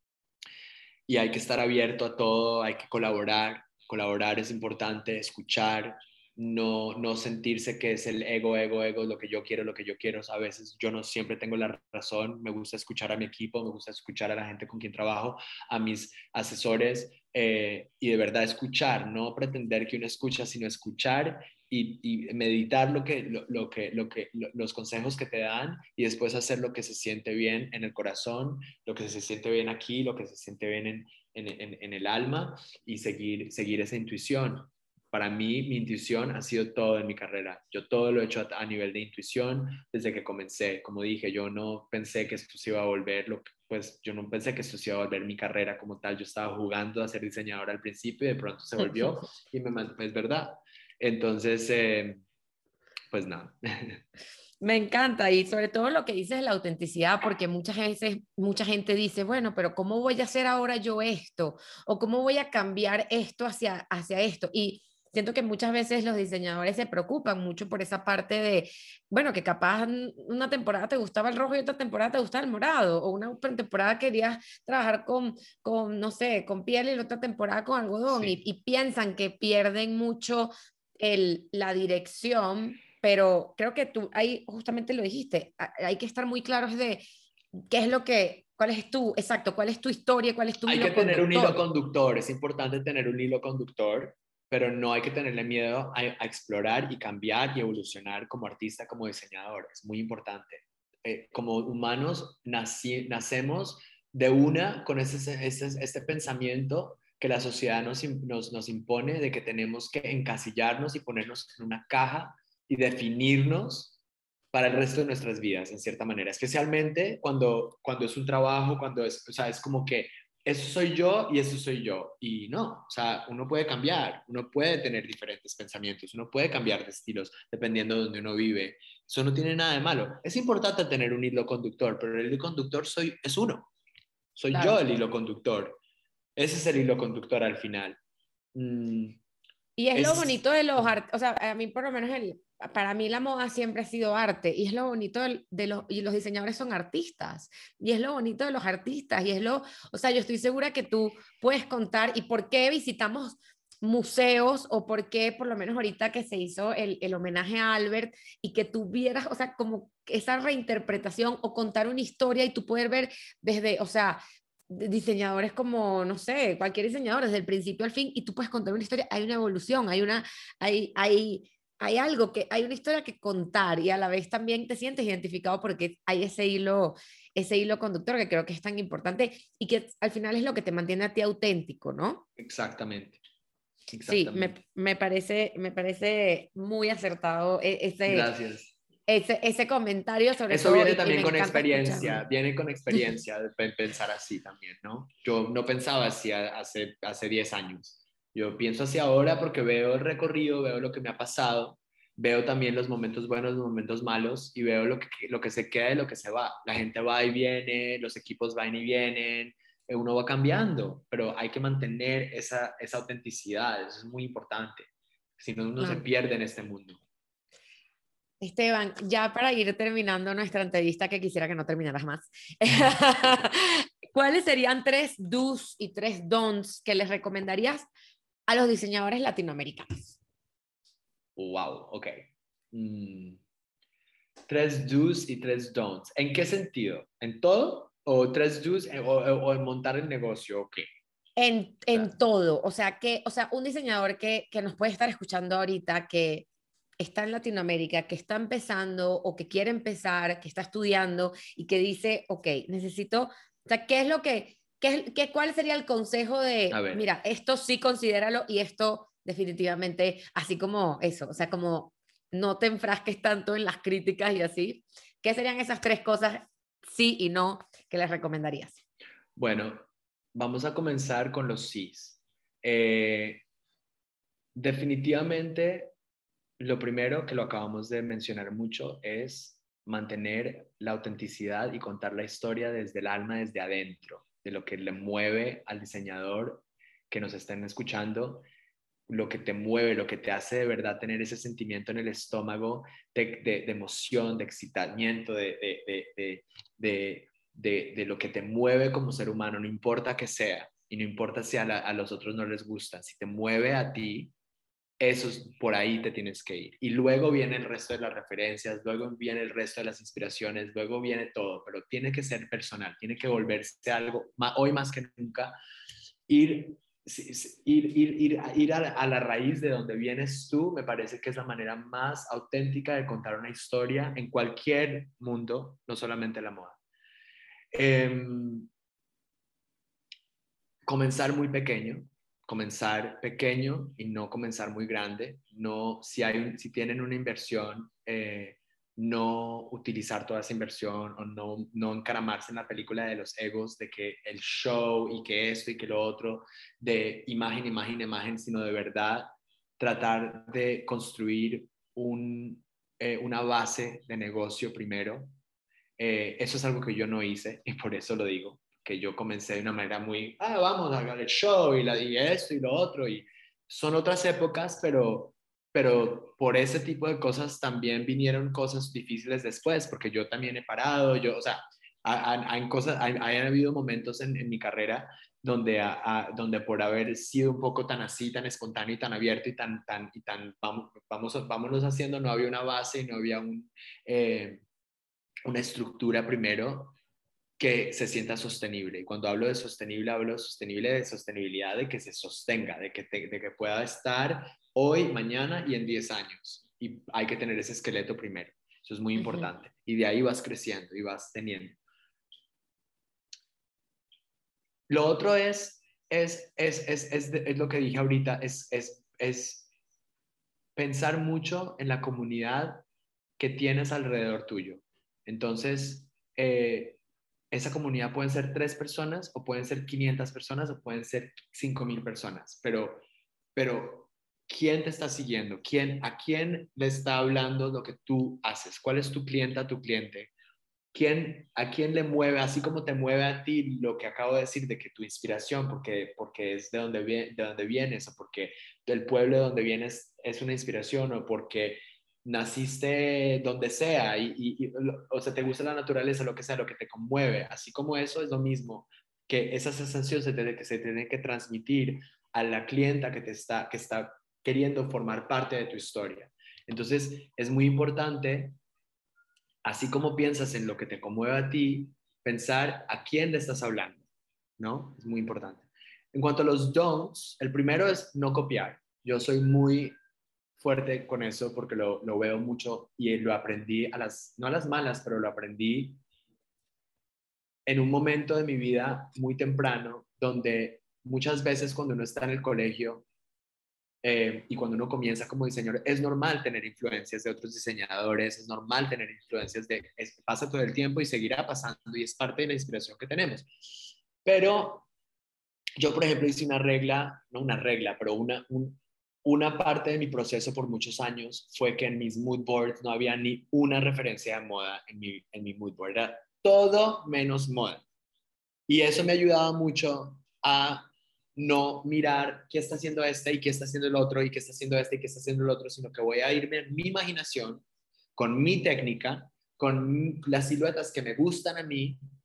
y hay que estar abierto a todo, hay que colaborar. Colaborar es importante, escuchar, no sentirse que es el ego, lo que yo quiero. O sea, a veces yo no siempre tengo la razón, me gusta escuchar a mi equipo, me gusta escuchar a la gente con quien trabajo, a mis asesores y de verdad escuchar, no pretender que uno escucha, sino escuchar y meditar los consejos que te dan y después hacer lo que se siente bien en el corazón, lo que se siente bien aquí, lo que se siente bien en el alma y seguir esa intuición. Para mí, mi intuición ha sido todo en mi carrera. Yo todo lo he hecho a nivel de intuición desde que comencé. Como dije, yo no pensé que esto se iba a volver, pues yo no pensé que esto se iba a volver mi carrera como tal. Yo estaba jugando a ser diseñador al principio y de pronto se volvió y es verdad. Entonces, pues nada. Me encanta y sobre todo lo que dices de la autenticidad, porque muchas veces mucha gente dice, bueno, pero ¿cómo voy a hacer ahora yo esto? ¿O cómo voy a cambiar esto hacia esto? Y siento que muchas veces los diseñadores se preocupan mucho por esa parte de, bueno, que capaz una temporada te gustaba el rojo y otra temporada te gustaba el morado, o una temporada querías trabajar no sé, con piel y la otra temporada con algodón, Sí. y piensan que pierden mucho la dirección, pero creo que tú ahí justamente lo dijiste, hay que estar muy claros de qué es lo que, cuál es exacto, cuál es tu historia, cuál es tu Hay que hilo tener un hilo conductor. conductor, es importante tener un hilo conductor, pero no hay que tenerle miedo a explorar y cambiar y evolucionar como artista, como diseñador. Es muy importante. Como humanos nacemos de una con este pensamiento que la sociedad nos impone de que tenemos que encasillarnos y ponernos en una caja y definirnos para el resto de nuestras vidas, en cierta manera, especialmente cuando es un trabajo, o sea, es como que eso soy yo y eso soy yo. Y no, o sea, uno puede cambiar, uno puede tener diferentes pensamientos, uno puede cambiar de estilos dependiendo de donde uno vive. Eso no tiene nada de malo. Es importante tener un hilo conductor, pero el hilo conductor es uno. Soy yo Claro. el hilo conductor. Ese es el hilo conductor al final. Mm, Y es lo es, bonito de los artes, o sea, a mí por lo menos para mí la moda siempre ha sido arte y es lo bonito y los diseñadores son artistas y es lo bonito de los artistas y o sea, yo estoy segura que tú puedes contar y por qué visitamos museos o por qué por lo menos ahorita que se hizo el homenaje a Albert y que tú vieras, o sea, como esa reinterpretación o contar una historia y tú poder ver desde, o sea, diseñadores como, no sé, cualquier diseñador, desde el principio al fin, y tú puedes contar una historia, hay una evolución, hay algo hay una historia que contar y a la vez también te sientes identificado porque hay ese hilo conductor que creo que es tan importante y que al final es lo que te mantiene a ti auténtico, ¿no? exactamente, Sí, exactamente. me parece muy acertado Gracias. ese comentario sobre Eso todo viene y también me con encanta escucharlo. experiencia, viene con experiencia de pensar así también, ¿no? Yo no pensaba así hace 10 años. Yo pienso así ahora porque veo el recorrido, veo lo que me ha pasado, veo también los momentos buenos, los momentos malos y veo lo que se queda y lo que se va. La gente va y viene, los equipos van y vienen, uno va cambiando, pero hay que mantener esa autenticidad, eso es muy importante. Si no, uno se Claro. pierde en este mundo. Esteban, ya para ir terminando nuestra entrevista, que quisiera que no terminaras más, ¿Cuáles serían 3 do's y 3 don'ts que les recomendarías a los diseñadores latinoamericanos? Wow, ok. Mm, 3 do's y 3 don'ts. ¿En qué sentido? ¿En todo? ¿O 3 do's o en montar el negocio? ¿O qué? En todo, o sea, un diseñador que nos puede estar escuchando ahorita, que está en Latinoamérica, que está empezando o que quiere empezar, que está estudiando y que dice, ok, necesito, o sea, ¿qué es lo cuál sería el consejo A de, ver, mira, esto sí considéralo y esto definitivamente, así como eso, o sea, como no te enfrasques tanto en las críticas y así? ¿Qué serían esas 3 cosas, sí y no, que les recomendarías? bueno, vamos a comenzar con los sís. Eh, Definitivamente, lo primero que lo acabamos de mencionar mucho es mantener la autenticidad y contar la historia desde el alma, desde adentro, de lo que le mueve al diseñador que nos estén escuchando, lo que te mueve, lo que te hace de verdad tener ese sentimiento en el estómago de emoción, de excitamiento, de lo que te mueve como ser humano, no importa que sea, y no importa si a los otros no les gusta, si te mueve a ti, eso es, por ahí te tienes que ir. Y luego viene el resto de las referencias, luego viene el resto de las inspiraciones, luego viene todo, pero tiene que ser personal, tiene que volverse algo, hoy más que nunca, ir, ir a la raíz de donde vienes tú, me parece que es la manera más auténtica de contar una historia en cualquier mundo, no solamente la moda. Comenzar muy pequeño, comenzar pequeño y no comenzar muy grande. No, si tienen una inversión, no utilizar toda esa inversión o no encaramarse en la película de los egos, de que el show y que esto y que lo otro, de imagen, imagen, imagen, sino de verdad tratar de construir una base de negocio primero. Eso es algo que yo no hice y por eso lo digo, que yo comencé de una manera muy, vamos a hacer el show y esto y lo otro, y son otras épocas, pero por ese tipo de cosas también vinieron cosas difíciles después, porque yo también he parado, o sea, hay habido momentos en mi carrera donde por haber sido un poco tan así, tan espontáneo y tan abierto y tan vámonos haciendo, no había una base y no había una estructura primero que se sienta sostenible. Y cuando hablo de sostenible, de sostenibilidad, de que se sostenga, de que pueda estar hoy, mañana y en 10 años. Y hay que tener ese esqueleto primero. Eso es muy Ujú. importante. Y de ahí vas creciendo y vas teniendo. Lo otro es lo que dije ahorita, es pensar mucho en la comunidad que tienes alrededor tuyo. Entonces, esa comunidad pueden ser 3 personas o pueden ser 500 personas o pueden ser 5,000 personas, pero ¿quién te está siguiendo? ¿A quién le está hablando lo que tú haces? ¿Cuál es tu clienta, tu cliente? ¿A quién le mueve, así como te mueve a ti lo que acabo de decir de que tu inspiración, porque es de donde vienes o porque del pueblo de donde vienes es una inspiración o porque naciste donde sea o sea, te gusta la naturaleza, lo que sea, lo que te conmueve, así como eso es lo mismo, que esa sensación que se tiene que transmitir a la clienta que está queriendo formar parte de tu historia. Entonces, es muy importante, así como piensas en lo que te conmueve a ti, pensar a quién le estás hablando, ¿no? Es muy importante. En cuanto a los don'ts, el primero es no copiar. Yo soy muy fuerte con eso porque lo veo mucho y lo aprendí no a las malas, pero lo aprendí en un momento de mi vida muy temprano, donde muchas veces cuando uno está en el colegio y cuando uno comienza como diseñador, es normal tener influencias de otros diseñadores, es normal tener influencias pasa todo el tiempo y seguirá pasando y es parte de la inspiración que tenemos. Pero yo, por ejemplo, hice una regla, no una regla, pero una parte de mi proceso por muchos años fue que en mis mood boards no había ni una referencia de moda en mi mood board, era todo menos moda. Y eso me ayudaba mucho a no mirar qué está haciendo este y qué está haciendo el otro y qué está haciendo este y qué está haciendo el otro, sino que voy a irme en mi imaginación, con mi técnica, con las siluetas que me gustan a mí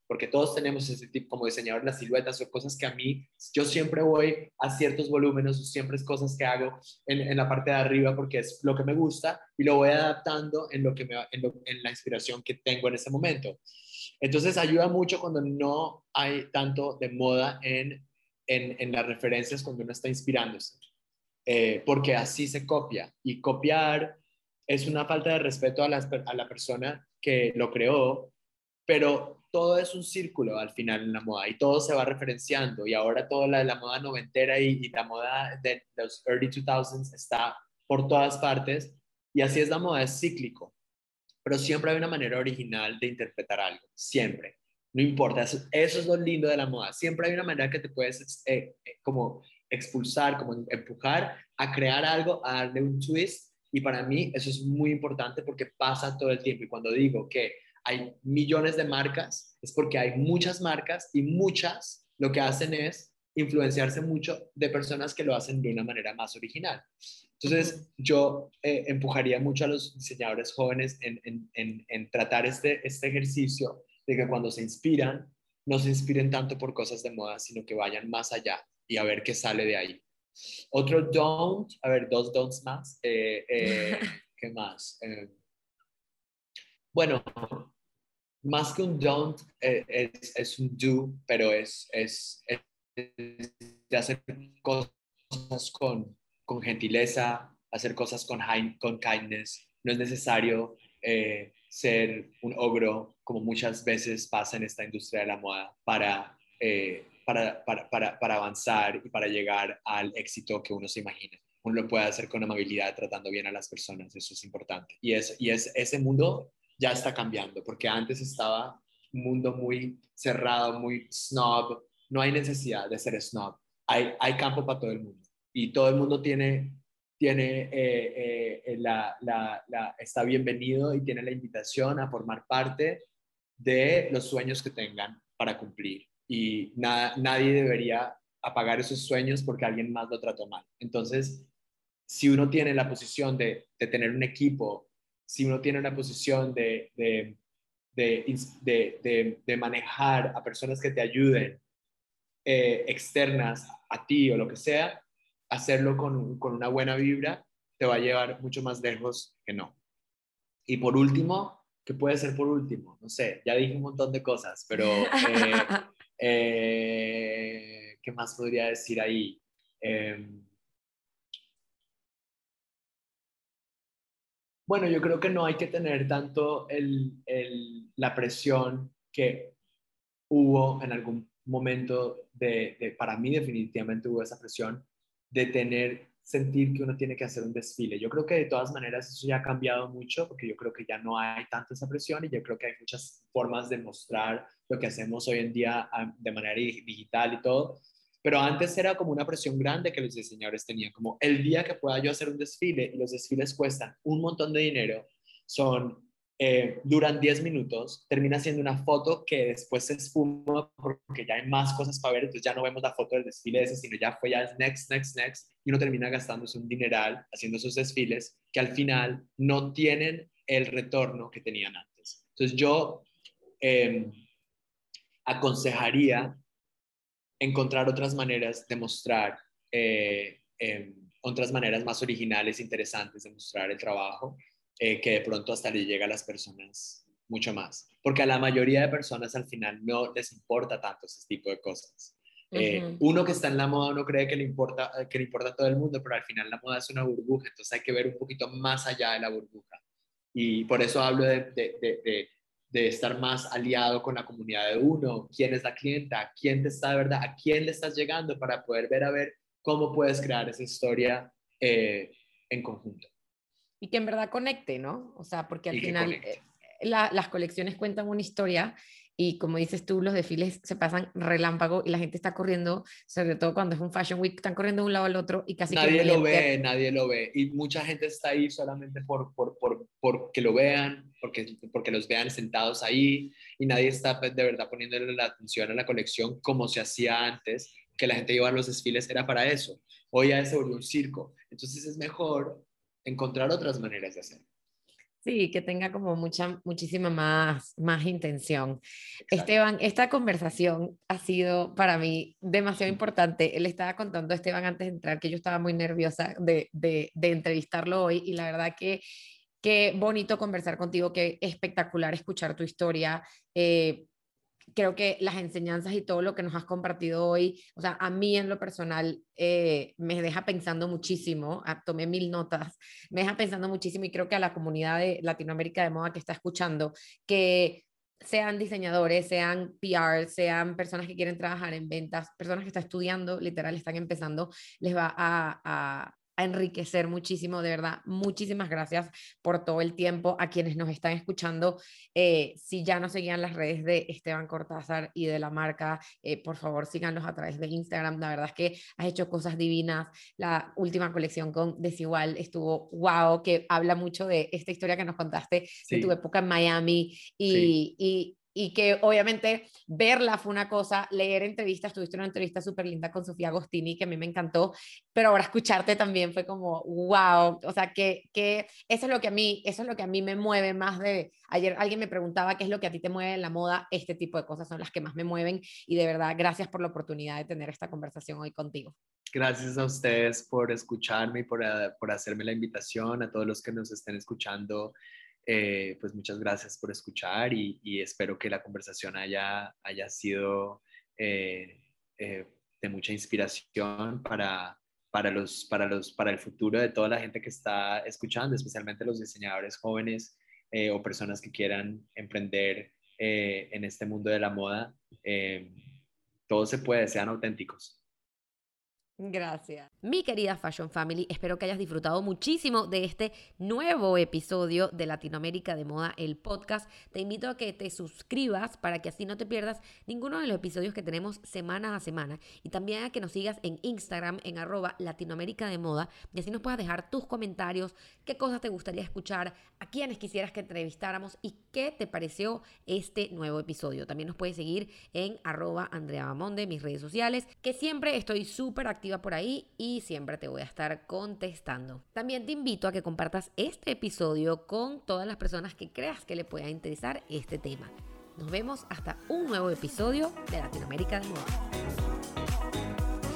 porque todos tenemos ese tipo, como diseñador, las siluetas o cosas que a mí, yo siempre voy a ciertos volúmenes, o siempre es cosas que hago en la parte de arriba porque es lo que me gusta y lo voy adaptando en, lo que en la inspiración que tengo en ese momento. Entonces ayuda mucho cuando no hay tanto de moda en las referencias cuando uno está inspirándose, porque así se copia. Y copiar es una falta de respeto a la persona que lo creó, pero todo es un círculo al final en la moda y todo se va referenciando. Y ahora toda la moda noventera y la moda de los early 2000s está por todas partes. Y así es la moda, es cíclico, pero siempre hay una manera original de interpretar algo, siempre. No importa, eso es lo lindo de la moda. Siempre hay una manera que te puedes como expulsar, como empujar a crear algo, a darle un twist. Y para mí eso es muy importante porque pasa todo el tiempo. Y cuando digo que hay millones de marcas, es porque hay muchas marcas y muchas lo que hacen es influenciarse mucho de personas que lo hacen de una manera más original. Ujú. Entonces, yo empujaría mucho a los diseñadores jóvenes en tratar este ejercicio de que cuando se inspiran, no se inspiren tanto por cosas de moda, sino que vayan más allá y a ver qué sale de ahí. Otro don't, a ver, dos don'ts más. ¿Qué más? Bueno, más que un don't, es un do, pero es de hacer cosas con gentileza, hacer cosas con kindness. No es necesario ser un ogro, como muchas veces pasa en esta industria de la moda, para avanzar y para llegar al éxito que uno se imagina. Uno lo puede hacer con amabilidad, tratando bien a las personas, eso es importante. Ese mundo ya está cambiando, porque antes estaba un mundo muy cerrado, muy snob. No hay necesidad de ser snob. Hay campo para todo el mundo y todo el mundo está bienvenido y tiene la invitación a formar parte de los sueños que tengan para cumplir. Y nadie debería apagar esos sueños porque alguien más lo trató mal. Entonces, si uno tiene la posición de tener un equipo, si uno tiene una posición de manejar a personas que te ayuden, externas a ti o lo que sea, hacerlo con una buena vibra te va a llevar mucho más lejos que no. Y por último, ¿qué puede ser por último? No sé, ya dije un montón de cosas, pero ¿qué más podría decir ahí? Eh, bueno, yo creo que no hay que tener tanto la presión que hubo en algún momento para mí definitivamente hubo esa presión de sentir que uno tiene que hacer un desfile. Yo creo que de todas maneras eso ya ha cambiado mucho porque yo creo que ya no hay tanto esa presión y yo creo que hay muchas formas de mostrar lo que hacemos hoy en día de manera digital y todo. Pero antes era como una presión grande que los diseñadores tenían, como el día que pueda yo hacer un desfile, y los desfiles cuestan un montón de dinero, duran 10 minutos, termina siendo una foto que después se espuma porque ya hay más cosas para ver, entonces ya no vemos la foto del desfile ese, sino ya fue ya next, next, next, y uno termina gastándose un dineral haciendo esos desfiles que al final no tienen el retorno que tenían antes. Entonces yo eh, aconsejaría encontrar otras maneras de mostrar, otras maneras más originales, interesantes de mostrar el trabajo, que de pronto hasta le llega a las personas mucho más. Porque a la mayoría de personas al final no les importa tanto ese tipo de cosas. Ujú. Uno que está en la moda uno cree que le importa a todo el mundo, pero al final la moda es una burbuja, entonces hay que ver un poquito más allá de la burbuja. Y por eso hablo de estar más aliado con la comunidad de uno, quién es la clienta, quién te está de verdad, a quién le estás llegando para poder ver a ver cómo puedes crear esa historia en conjunto Y que en verdad conecte, ¿no? O sea, porque al y que final conecte. las colecciones cuentan una historia y como dices tú, los desfiles se pasan relámpago y la gente está corriendo, sobre todo cuando es un Fashion Week, están corriendo de un lado al otro y casi que ni Nadie lo ve y mucha gente está ahí solamente por que lo vean, porque los vean sentados ahí y nadie está pues, de verdad poniéndole la atención a la colección como se hacía antes, que la gente iba a los desfiles, era para eso. Hoy ya se volvió un circo, entonces es mejor encontrar otras maneras de hacerlo. Sí, que tenga como muchísima más intención. Exacto. Esteban, esta conversación ha sido para mí demasiado importante. Él estaba contando a Esteban antes de entrar que yo estaba muy nerviosa de entrevistarlo hoy y la verdad que qué bonito conversar contigo, qué espectacular escuchar tu historia. Creo que las enseñanzas y todo lo que nos has compartido hoy, o sea, a mí en lo personal me deja pensando muchísimo, tomé 1000 notas, me deja pensando muchísimo y creo que a la comunidad de Latinoamérica de moda que está escuchando, que sean diseñadores, sean PR, sean personas que quieren trabajar en ventas, personas que están estudiando, literal, están empezando, les va a enriquecer muchísimo, de verdad. Muchísimas gracias por todo el tiempo a quienes nos están escuchando. Si ya no seguían las redes de Esteban Cortázar y de la marca, por favor síganlos a través de Instagram. La verdad es que has hecho cosas divinas. La última colección con Desigual estuvo wow, que habla mucho de esta historia que nos contaste de tu Sí, época en Miami sí. y que obviamente verla fue una cosa, leer entrevistas, tuviste una entrevista súper linda con Sofía Agostini que a mí me encantó, pero ahora escucharte también fue como wow, o sea que eso es lo que a mí me mueve más de, ayer alguien me preguntaba qué es lo que a ti te mueve en la moda, este tipo de cosas son las que más me mueven y de verdad gracias por la oportunidad de tener esta conversación hoy contigo. Gracias a ustedes por escucharme y por hacerme la invitación, a todos los que nos estén escuchando. Pues muchas gracias por escuchar y espero que la conversación haya sido eh, eh, de mucha inspiración para el futuro de toda la gente que está escuchando, especialmente los diseñadores jóvenes o personas que quieran emprender en este mundo de la moda. Todo se puede, sean auténticos. Gracias. Mi querida Fashion Family, espero que hayas disfrutado muchísimo de este nuevo episodio de Latinoamérica de Moda, el podcast. Te invito a que te suscribas para que así no te pierdas ninguno de los episodios que tenemos semana a semana y también a que nos sigas en Instagram en @Latinoamérica de Moda y así nos puedas dejar tus comentarios, qué cosas te gustaría escuchar, a quienes quisieras que entrevistáramos y qué te pareció este nuevo episodio. También nos puedes seguir en @AndreaBamonde, mis redes sociales, que siempre estoy súper activa por ahí y siempre te voy a estar contestando. También te invito a que compartas este episodio con todas las personas que creas que le pueda interesar este tema. Nos vemos hasta un nuevo episodio de Latinoamérica de Moda.